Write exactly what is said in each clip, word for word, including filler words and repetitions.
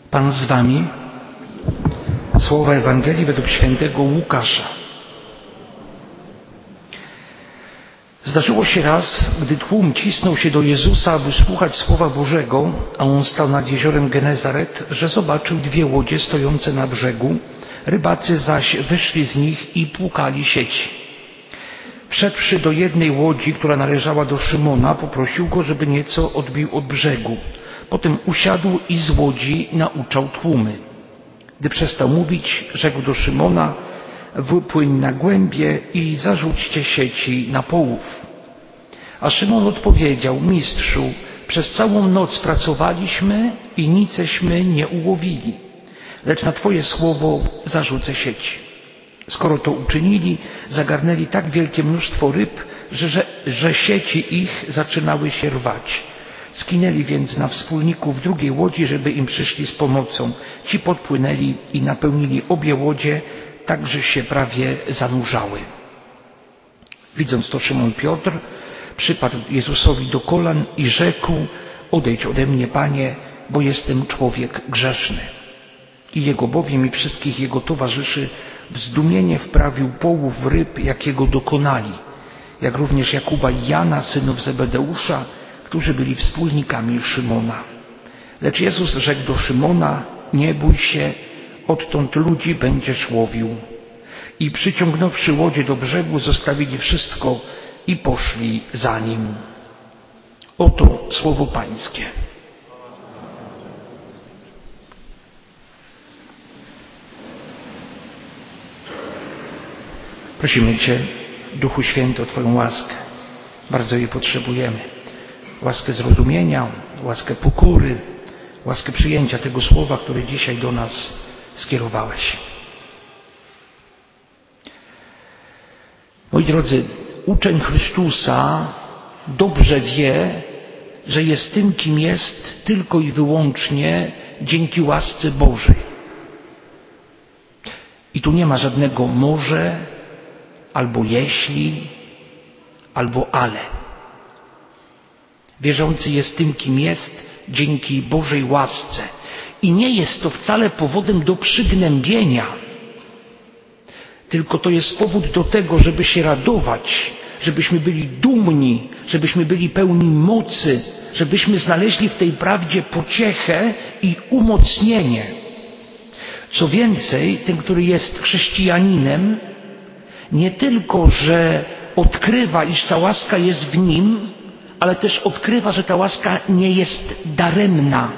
Pan z wami. Słowa Ewangelii według świętego Łukasza. Zdarzyło się raz, gdy tłum cisnął się do Jezusa, aby słuchać Słowa Bożego, a On stał nad jeziorem Genezaret, że zobaczył dwie łodzie stojące na brzegu, rybacy zaś wyszli z nich i płukali sieci. Wszedłszy do jednej łodzi, która należała do Szymona, poprosił go, żeby nieco odbił od brzegu. Potem usiadł i z łodzi nauczał tłumy. Gdy przestał mówić, rzekł do Szymona: wypłyń na głębie i zarzućcie sieci na połów. A Szymon odpowiedział: Mistrzu, przez całą noc pracowaliśmy i niceśmy nie ułowili, lecz na Twoje słowo zarzucę sieci. Skoro to uczynili, zagarnęli tak wielkie mnóstwo ryb, że, że, że sieci ich zaczynały się rwać. Skinęli więc na wspólników drugiej łodzi, żeby im przyszli z pomocą. Ci podpłynęli i napełnili obie łodzie, tak że się prawie zanurzały. Widząc to, Szymon Piotr przypadł Jezusowi do kolan i rzekł: odejdź ode mnie, Panie, bo jestem człowiek grzeszny. I jego bowiem i wszystkich jego towarzyszy w zdumienie wprawił połów ryb, jakiego dokonali, jak również Jakuba i Jana, synów Zebedeusza, którzy byli wspólnikami Szymona. Lecz Jezus rzekł do Szymona: nie bój się, odtąd ludzi będziesz łowił. I przyciągnąwszy łodzie do brzegu, zostawili wszystko i poszli za Nim. Oto słowo Pańskie. Prosimy Cię, Duchu Święty, o Twoją łaskę. Bardzo jej potrzebujemy. Łaskę zrozumienia, łaskę pokory, łaskę przyjęcia tego słowa, które dzisiaj do nas skierowałeś. Moi drodzy, uczeń Chrystusa dobrze wie, że jest tym, kim jest, tylko i wyłącznie dzięki łasce Bożej. I tu nie ma żadnego może, albo jeśli, albo ale. Wierzący jest tym, kim jest, dzięki Bożej łasce. I nie jest to wcale powodem do przygnębienia, tylko to jest powód do tego, żeby się radować, żebyśmy byli dumni, żebyśmy byli pełni mocy, żebyśmy znaleźli w tej prawdzie pociechę i umocnienie. Co więcej, ten, który jest chrześcijaninem, nie tylko, że odkrywa, iż ta łaska jest w nim, ale też odkrywa, że ta łaska nie jest daremna,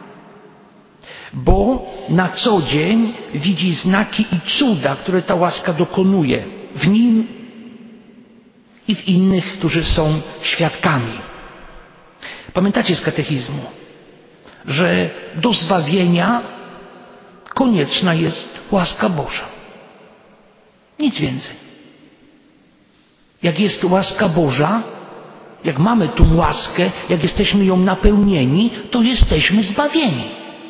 bo na co dzień widzi znaki i cuda, które ta łaska dokonuje w nim i w innych, którzy są świadkami. Pamiętacie z katechizmu, że do zbawienia konieczna jest łaska Boża. Nic więcej. Jak jest łaska Boża, jak mamy tą łaskę, jak jesteśmy ją napełnieni, to jesteśmy zbawieni.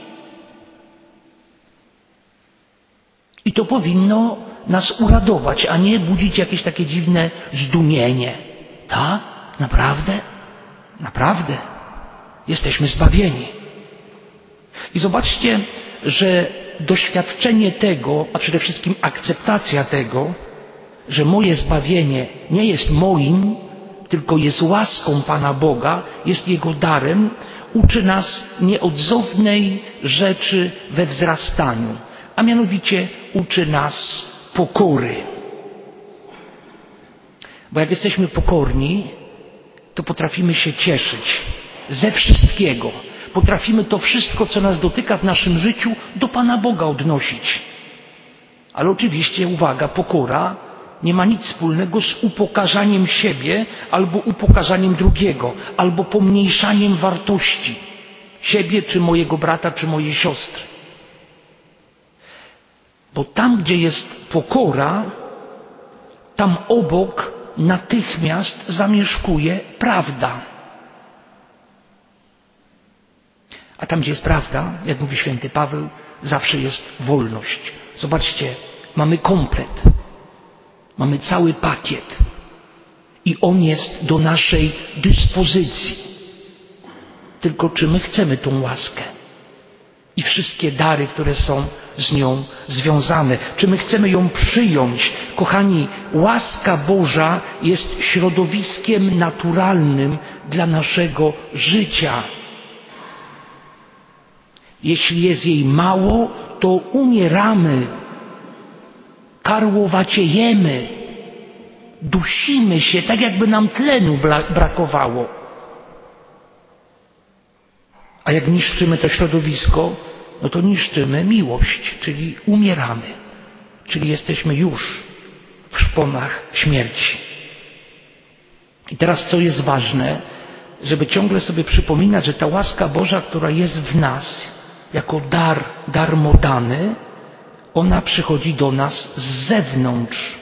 I to powinno nas uradować, a nie budzić jakieś takie dziwne zdumienie. Tak? Naprawdę? Naprawdę? Jesteśmy zbawieni. I zobaczcie, że doświadczenie tego, a przede wszystkim akceptacja tego, że moje zbawienie nie jest moim, tylko jest łaską Pana Boga, jest Jego darem, uczy nas nieodzownej rzeczy we wzrastaniu, a mianowicie uczy nas pokory. Bo jak jesteśmy pokorni, to potrafimy się cieszyć ze wszystkiego. Potrafimy to wszystko, co nas dotyka w naszym życiu, do Pana Boga odnosić. Ale oczywiście, uwaga, pokora nie ma nic wspólnego z upokarzaniem siebie albo upokarzaniem drugiego, albo pomniejszaniem wartości siebie, czy mojego brata, czy mojej siostry. Bo tam, gdzie jest pokora, tam obok natychmiast zamieszkuje prawda. A tam, gdzie jest prawda, jak mówi święty Paweł, zawsze jest wolność. Zobaczcie, mamy komplet. Mamy cały pakiet. I on jest do naszej dyspozycji. Tylko czy my chcemy tą łaskę? i wszystkie dary, które są z nią związane. Czy my chcemy ją przyjąć? Kochani, łaska Boża jest środowiskiem naturalnym dla naszego życia. Jeśli jest jej mało, to umieramy, karłowaciejemy, dusimy się, tak jakby nam tlenu brakowało. A jak niszczymy to środowisko, no to niszczymy miłość, czyli umieramy, czyli jesteśmy już w szponach śmierci. I teraz co jest ważne, żeby ciągle sobie przypominać, że ta łaska Boża, która jest w nas, jako dar darmo dany, ona przychodzi do nas z zewnątrz.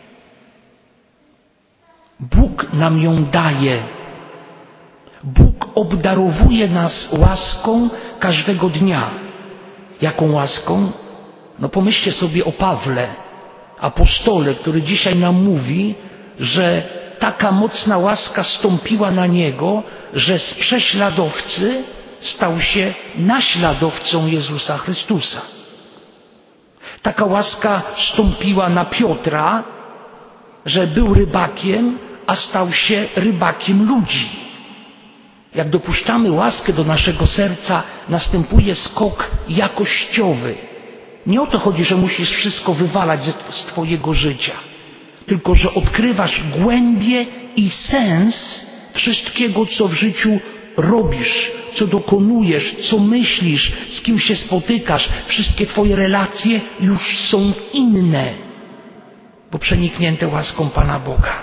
Bóg nam ją daje. Bóg obdarowuje nas łaską każdego dnia. Jaką łaską? No pomyślcie sobie o Pawle, apostole, który dzisiaj nam mówi, że taka mocna łaska stąpiła na niego, że z prześladowcy stał się naśladowcą Jezusa Chrystusa. Taka łaska stąpiła na Piotra, że był rybakiem, a stał się rybakiem ludzi. Jak dopuszczamy łaskę do naszego serca, następuje skok jakościowy. Nie o to chodzi, że musisz wszystko wywalać z twojego życia, tylko że odkrywasz głębię i sens wszystkiego, co w życiu robisz, co dokonujesz, co myślisz, z kim się spotykasz. Wszystkie twoje relacje już są inne, bo przeniknięte łaską Pana Boga.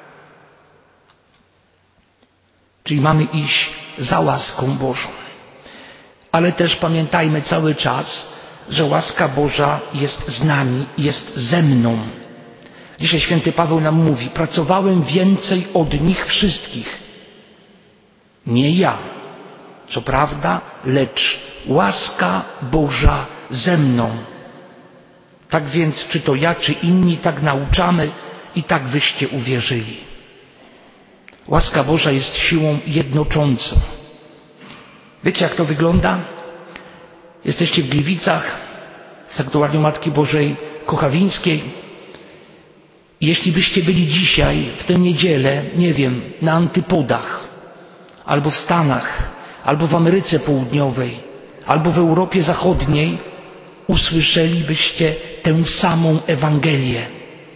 Czyli mamy iść za łaską Bożą. Ale też pamiętajmy cały czas, że łaska Boża jest z nami, jest ze mną. Dzisiaj święty Paweł nam mówi: pracowałem więcej od nich wszystkich. Nie ja, co prawda, lecz łaska Boża ze mną. Tak więc, czy to ja, czy inni, tak nauczamy i tak wyście uwierzyli. Łaska Boża jest siłą jednoczącą. Wiecie, jak to wygląda? Jesteście w Gliwicach, w Sanktuarium Matki Bożej Kochawińskiej. Jeśli byście byli dzisiaj, w tę niedzielę, nie wiem, na antypodach, albo w Stanach, albo w Ameryce Południowej, albo w Europie Zachodniej, usłyszelibyście tę samą Ewangelię.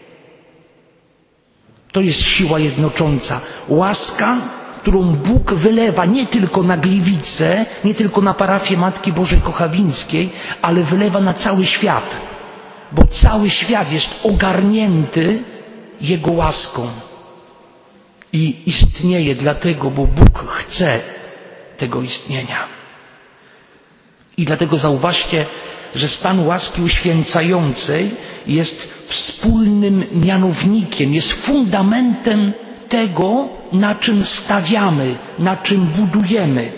To jest siła jednocząca. Łaska, którą Bóg wylewa nie tylko na Gliwice, nie tylko na parafię Matki Bożej Kochawińskiej, ale wylewa na cały świat. Bo cały świat jest ogarnięty Jego łaską. I istnieje dlatego, bo Bóg chce tego istnienia. I dlatego zauważcie, że stan łaski uświęcającej jest wspólnym mianownikiem, jest fundamentem tego, na czym stawiamy, na czym budujemy.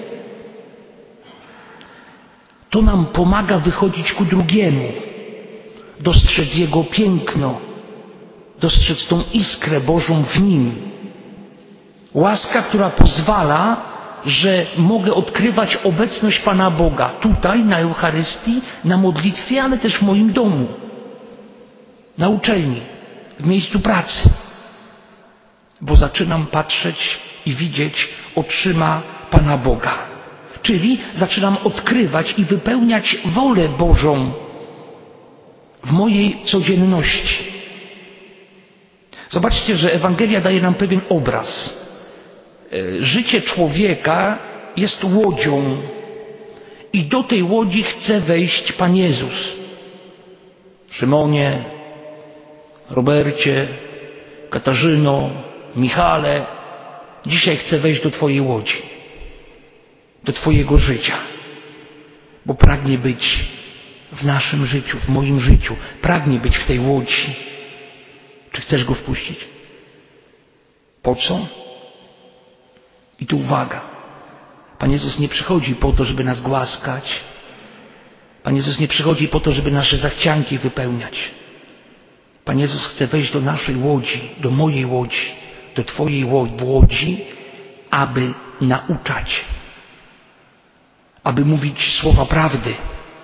To nam pomaga wychodzić ku drugiemu, dostrzec jego piękno, dostrzec tą iskrę Bożą w nim. Łaska, która pozwala, że mogę odkrywać obecność Pana Boga tutaj, na Eucharystii, na modlitwie, ale też w moim domu, na uczelni, w miejscu pracy. Bo zaczynam patrzeć i widzieć oczyma Pana Boga. Czyli zaczynam odkrywać i wypełniać wolę Bożą w mojej codzienności. Zobaczcie, że Ewangelia daje nam pewien obraz. Życie człowieka jest łodzią i do tej łodzi chce wejść Pan Jezus. Szymonie, Robercie, Katarzyno, Michale, dzisiaj chcę wejść do Twojej łodzi, do Twojego życia, bo pragnie być w naszym życiu, w moim życiu, pragnie być w tej łodzi. Czy chcesz Go wpuścić? Po co? I tu uwaga. Pan Jezus nie przychodzi po to, żeby nas głaskać. Pan Jezus nie przychodzi po to, żeby nasze zachcianki wypełniać. Pan Jezus chce wejść do naszej łodzi, do mojej łodzi, do Twojej łodzi, aby nauczać, aby mówić słowa prawdy,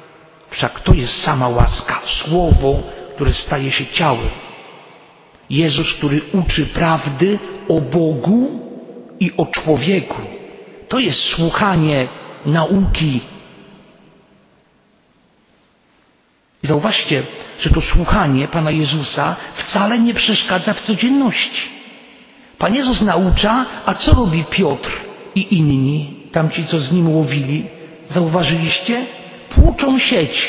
Wszak to jest sama łaska, Słowo, które staje się ciałem. Jezus, który uczy prawdy o Bogu i o człowieku. To jest słuchanie nauki. I zauważcie, że to słuchanie Pana Jezusa wcale nie przeszkadza w codzienności. Pan Jezus naucza, a co robi Piotr i inni, tamci, co z Nim łowili? Zauważyliście? Płuczą sieć.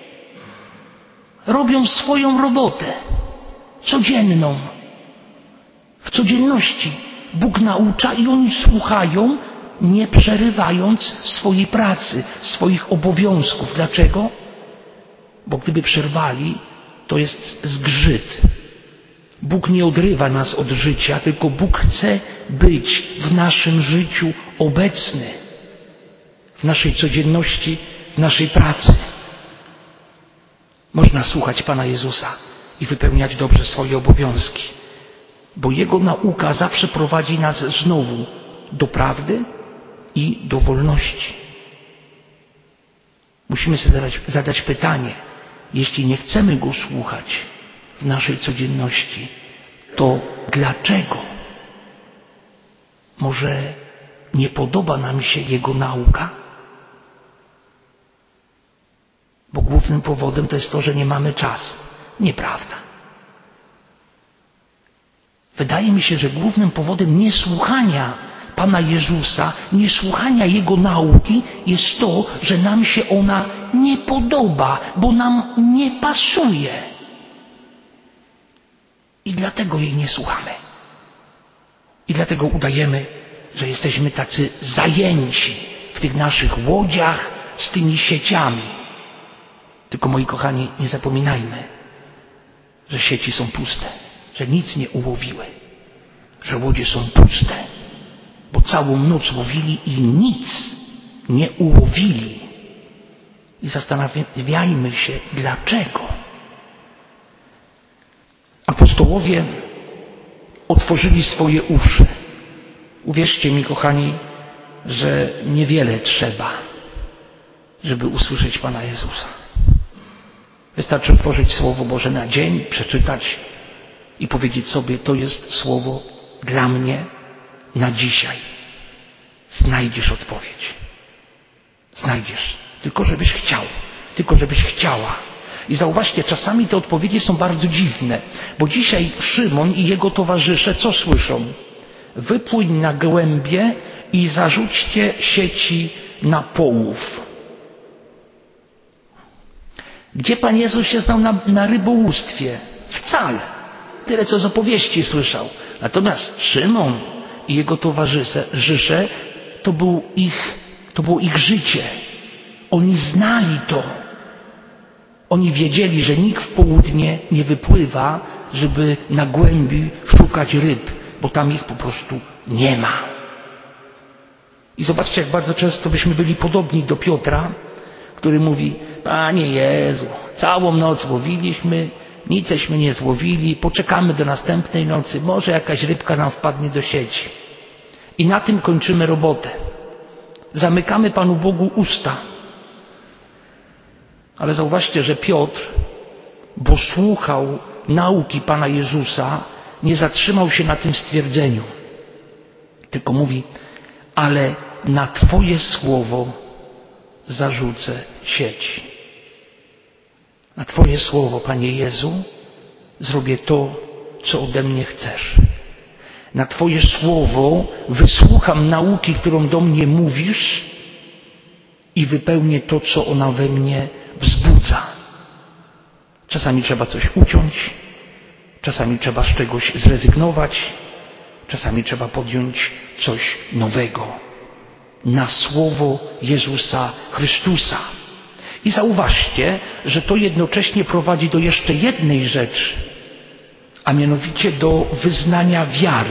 Robią swoją robotę. Codzienną. W codzienności Bóg naucza i oni słuchają, nie przerywając swojej pracy, swoich obowiązków. Dlaczego? Bo gdyby przerwali, to jest zgrzyt. Bóg nie odrywa nas od życia, tylko Bóg chce być w naszym życiu obecny, w naszej codzienności, w naszej pracy. Można słuchać Pana Jezusa i wypełniać dobrze swoje obowiązki, bo Jego nauka zawsze prowadzi nas znowu do prawdy i do wolności. Musimy sobie zadać, zadać pytanie, jeśli nie chcemy Go słuchać w naszej codzienności, to dlaczego? Może nie podoba nam się Jego nauka? Bo głównym powodem to jest to, że nie mamy czasu. Nieprawda. Wydaje mi się, że głównym powodem niesłuchania Pana Jezusa, niesłuchania Jego nauki jest to, że nam się ona nie podoba, bo nam nie pasuje. I dlatego jej nie słuchamy. I dlatego udajemy, że jesteśmy tacy zajęci w tych naszych łodziach z tymi sieciami. Tylko, moi kochani, nie zapominajmy, że sieci są puste, że nic nie ułowiły, że łodzie są puste, bo całą noc łowili i nic nie ułowili. I zastanawiajmy się, dlaczego. Apostołowie otworzyli swoje uszy. Uwierzcie mi, kochani, że niewiele trzeba, żeby usłyszeć Pana Jezusa. Wystarczy otworzyć Słowo Boże na dzień, przeczytać i powiedzieć sobie, to jest Słowo dla mnie na dzisiaj. Znajdziesz odpowiedź. Znajdziesz. Tylko żebyś chciał. Tylko żebyś chciała. I zauważcie, czasami te odpowiedzi są bardzo dziwne, bo dzisiaj Szymon i jego towarzysze co słyszą? Wypłyń na głębie i zarzućcie sieci na połów. Gdzie Pan Jezus się znał na, na rybołówstwie? Wcale. Tyle, co z opowieści słyszał. Natomiast Szymon i jego towarzysze, to, był ich, to było ich życie. Oni znali to. Oni wiedzieli, że nikt w południe nie wypływa, żeby na głębi szukać ryb, bo tam ich po prostu nie ma. I zobaczcie, jak bardzo często byśmy byli podobni do Piotra, który mówi, Panie Jezu, całą noc łowiliśmy, niceśmy nie złowili, poczekamy do następnej nocy, może jakaś rybka nam wpadnie do sieci. I na tym kończymy robotę. Zamykamy Panu Bogu usta. Ale zauważcie, że Piotr, bo słuchał nauki Pana Jezusa, nie zatrzymał się na tym stwierdzeniu. Tylko mówi, ale na Twoje słowo zarzucę sieć. Na Twoje słowo, Panie Jezu, zrobię to, co ode mnie chcesz. Na Twoje słowo wysłucham nauki, którą do mnie mówisz i wypełnię to, co ona we mnie wzbudza. Czasami trzeba coś uciąć, czasami trzeba z czegoś zrezygnować, czasami trzeba podjąć coś nowego. Na słowo Jezusa Chrystusa. I zauważcie, że to jednocześnie prowadzi do jeszcze jednej rzeczy, a mianowicie do wyznania wiary.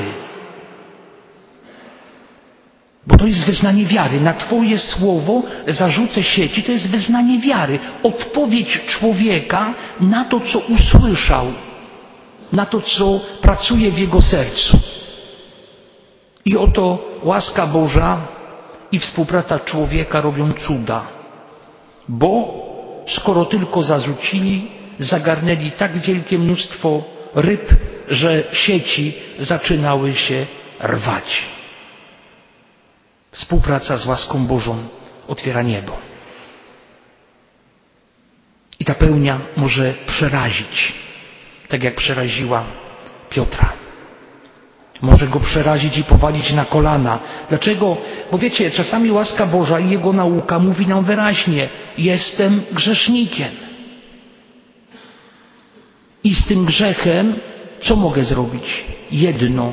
Bo to jest wyznanie wiary. Na Twoje słowo zarzucę sieci, to jest wyznanie wiary. Odpowiedź człowieka na to, co usłyszał, na to, co pracuje w jego sercu. I oto łaska Boża i współpraca człowieka robią cuda. Bo skoro tylko zarzucili, zagarnęli tak wielkie mnóstwo ryb, że sieci zaczynały się rwać. Współpraca z łaską Bożą otwiera niebo. I ta pełnia może przerazić, tak jak przeraziła Piotra. Może go przerazić i powalić na kolana. Dlaczego? Bo wiecie, czasami łaska Boża i Jego nauka mówi nam wyraźnie: jestem grzesznikiem. I z tym grzechem co mogę zrobić? Jedno.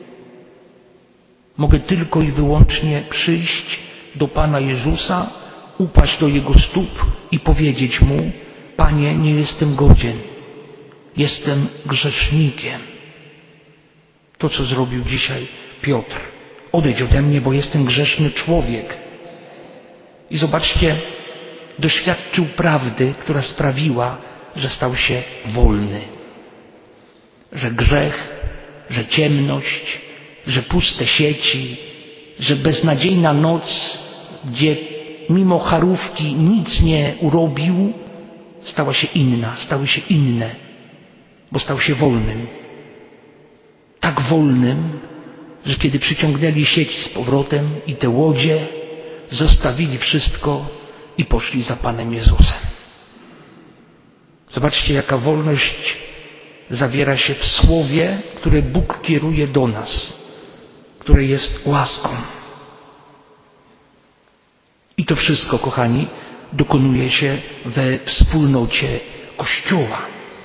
Mogę tylko i wyłącznie przyjść do Pana Jezusa, upaść do Jego stóp i powiedzieć Mu: Panie, nie jestem godzien. Jestem grzesznikiem. To, co zrobił dzisiaj Piotr. Odejdź ode mnie, bo jestem grzeszny człowiek. I zobaczcie, doświadczył prawdy, która sprawiła, że stał się wolny. Że grzech, że ciemność, że puste sieci, że beznadziejna noc, gdzie mimo charówki nic nie urobił, stała się inna, stały się inne, bo stał się wolnym. Tak wolnym, że kiedy przyciągnęli sieć z powrotem i te łodzie, zostawili wszystko i poszli za Panem Jezusem. Zobaczcie, jaka wolność zawiera się w słowie, które Bóg kieruje do nas, które jest łaską. I to wszystko, kochani, dokonuje się we wspólnocie Kościoła.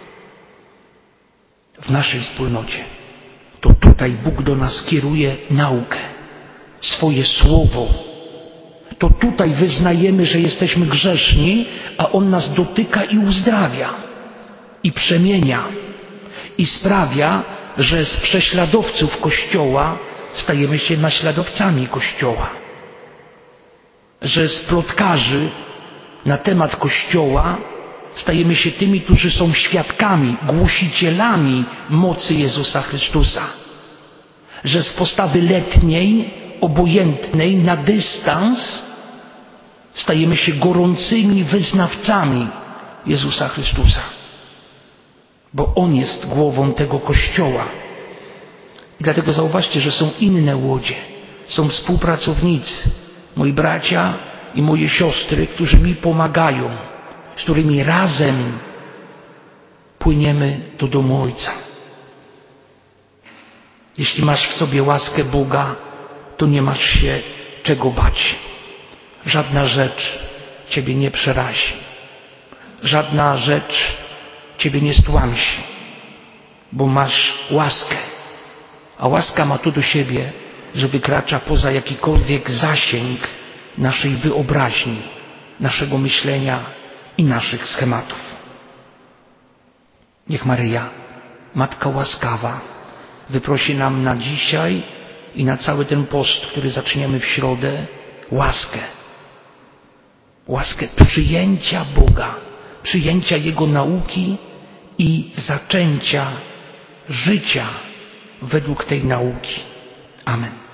W naszej wspólnocie. To tutaj Bóg do nas kieruje naukę, swoje słowo. To tutaj wyznajemy, że jesteśmy grzeszni, a On nas dotyka i uzdrawia, i przemienia, i sprawia, że z prześladowców Kościoła stajemy się naśladowcami Kościoła. Że z plotkarzy na temat Kościoła stajemy się tymi, którzy są świadkami, głosicielami mocy Jezusa Chrystusa. Że z postawy letniej, obojętnej, na dystans stajemy się gorącymi wyznawcami Jezusa Chrystusa. Bo On jest głową tego Kościoła. I dlatego zauważcie, że są inne łodzie, są współpracownicy, moi bracia i moje siostry, którzy mi pomagają, z którymi razem płyniemy do domu Ojca. Jeśli masz w sobie łaskę Boga, to nie masz się czego bać. Żadna rzecz Ciebie nie przerazi. Żadna rzecz Ciebie nie stłamsi, bo masz łaskę. A łaska ma to do siebie, że wykracza poza jakikolwiek zasięg naszej wyobraźni, naszego myślenia i naszych schematów. Niech Maryja, Matka łaskawa, wyprosi nam na dzisiaj i na cały ten post, który zaczniemy w środę, łaskę. Łaskę przyjęcia Boga, przyjęcia Jego nauki i zaczęcia życia według tej nauki. Amen.